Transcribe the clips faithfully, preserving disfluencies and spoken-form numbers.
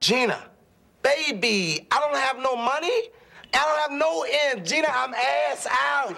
Gina, baby, I don't have no money. I don't have no end. Gina, I'm ass out.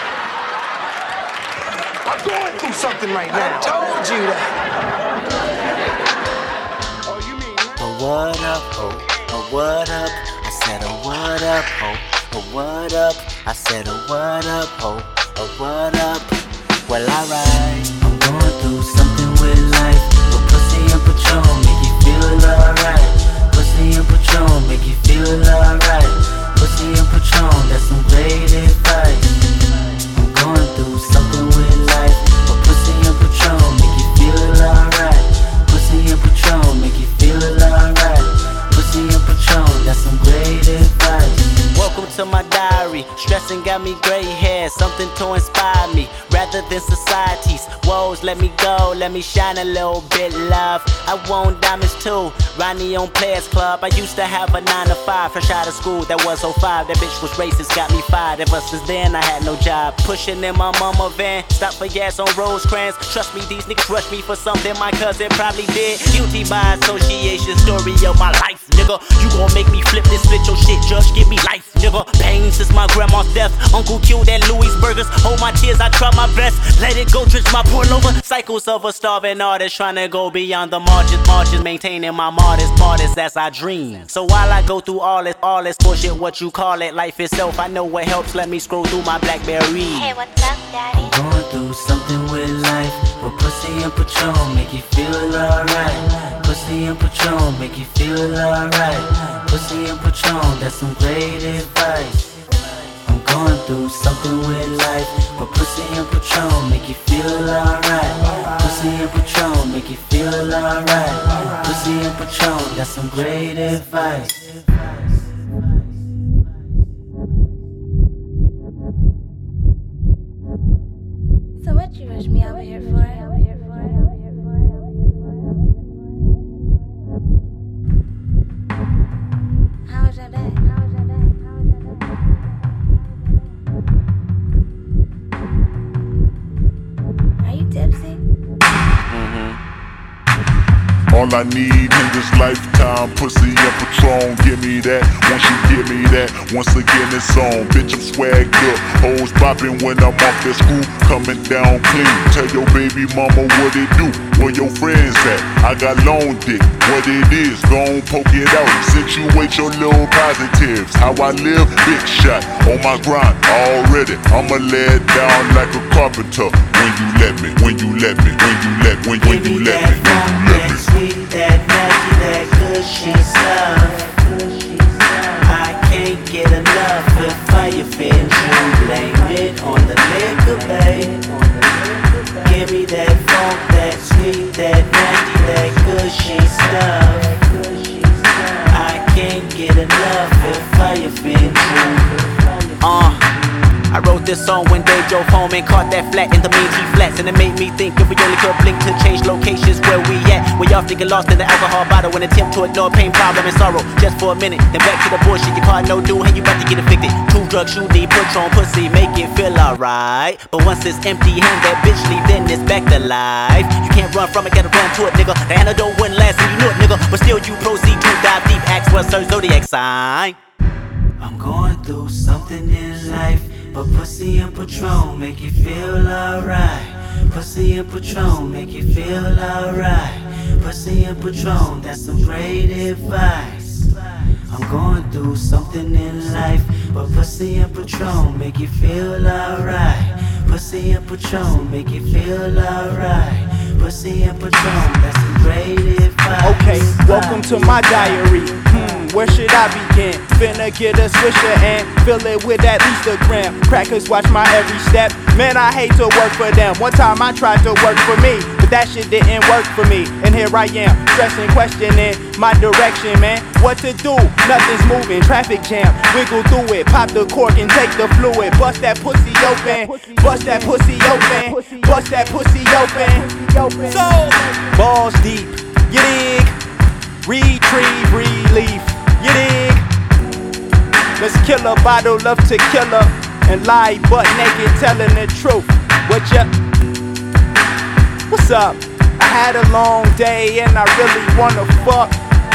I'm going through something right now. I told you that. Oh, you mean that? Oh, what up, oh, oh, what up? I said, oh, what up, oh, oh, what up? I said, oh, what up, oh, oh, what up? Well, alright, I'm going through something with life, but pussy and Patron make you feel alright. Pussy and Patron make you feel alright. Pussy and Patron, that's some great advice. I'm going through something with life, but pussy and Patron make you feel alright. Pussy and Patron make you feel alright. Pussy and Patron, that's some great advice. Welcome to my diary. Stressing got me gray hair, something to inspire me rather than society's woes. Let me go, let me shine a little bit, love. I want diamonds too, Ronnie on Players Club. I used to have a nine to five, fresh out of school, that was oh five. That bitch was racist, got me fired. Ever since then I had no job. Pushing in my mama van, stop for gas on Rosecrans. Trust me, these niggas rush me for something my cousin probably did. Guilty by association, story of my life, nigga. You gon' make me flip this, split your shit, just give me life, nigga. Pain since my grandma's death, uncle killed at Louis Burgers. Hold my tears, I try my best, let it go, drench my pour over. Cycles of a starving artist, trying to go beyond the margins, margins, maintaining my modest, modest, that's I dream. So while I go through all this, all this bullshit, what you call it, life itself, I know what helps, let me scroll through my Blackberry. Hey, what's up, daddy? I'm going through something with life, but pussy and Patron make you feel alright. Pussy and Patron make you feel alright. Pussy and Patron, that's some great advice. I'm going through something with life, but pussy and Patron make you feel alright. Pussy and Patron make you feel alright. Pussy and Patron, that's some great advice. So what you rush me over here for? How was your day? How was your day? How was your day? Are you tipsy? All I need in this lifetime, pussy and Patron, give me that. Once you give me that, once again it's on. Bitch, I'm swagged up, hoes bopping when I'm off that school, coming down clean. Tell your baby mama what it do, where your friends at. I got long dick, what it is, gon' poke it out. Situate your little positives, how I live, big shot, on my grind already. I'ma lay it down like a carpenter. When you let me, when you let me, when you let, when, when you let me, when you let me. Sweet, that magic, that cushy stuff. I can't get enough if I offend you. Blame it on the liquor, babe. Give me that funk, that sweet, that magic, that cushy stuff. I can't get enough if I offend you. Uh I wrote this song when Dave drove home and caught that flat in the main G flats. And it made me think if we only could blink to change locations where we at. We often get lost in the alcohol bottle and attempt to ignore pain, problem, and sorrow just for a minute. Then back to the bullshit, your car no do, and you about to get evicted. Two drugs you need, Patron, pussy, make it feel alright. But once it's empty hand, that bitch leave, then it's back to life. You can't run from it, gotta run to it, nigga. The antidote wouldn't last and you know it, nigga. But still you proceed to dive deep, ask what's her zodiac sign. I'm going through something in life, but pussy and Patron make you feel alright. Pussy and Patron make you feel alright. Pussy and Patron, that's some great advice. I'm going through something in life, but pussy and Patron make you feel alright. Pussy and Patron make you feel alright. Pussy and Patron, that's some great advice. Okay, welcome to my diary. Hmm, where should I begin? Finna get a swisher and fill it with at least a gram. Crackers watch my every step. Man, I hate to work for them. One time I tried to work for me, but that shit didn't work for me. And here I am, stressing, questioning my direction, man. What to do? Nothing's moving. Traffic jam. Wiggle through it. Pop the cork and take the fluid. Bust that pussy open. Bust that pussy open. Bust that pussy open. So, balls deep. You dig? Retrieve, relief. You dig? Let's kill a bottle of tequila and lie butt naked telling the truth. What ya? What's up? I had a long day and I really wanna fuck.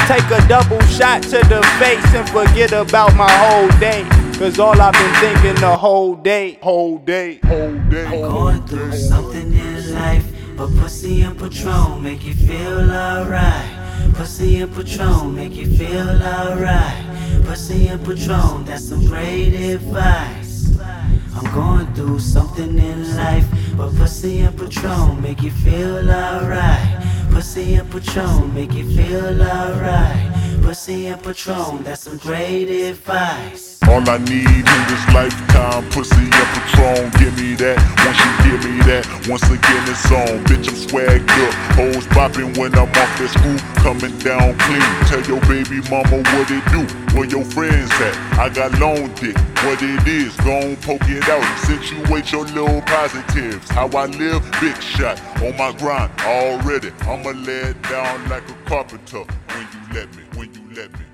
Take a double shot to the face and forget about my whole day. Cause all I've been thinking the whole day, whole day, whole day. I'm going through something in life, but pussy and Patron make you feel alright. Pussy and Patron make you feel alright. Pussy and Patron, that's some great advice. I'm going through something in life, but pussy and Patron make you feel alright. Pussy and Patron make you feel alright. Pussy and Patron, that's some great advice. All I need in this lifetime, pussy and Patron, give me that. Once you give me that, once again it's on. Bitch, I'm swagged up, hoes bopping when I'm off that school, coming down clean. Tell your baby mama what it do, where your friends at. I got long dick, what it is, gon' poke it out. Accentuate your little positives. How I live, big shot, on my grind already. I'ma lay it down like a carpenter when you let me, when you let me.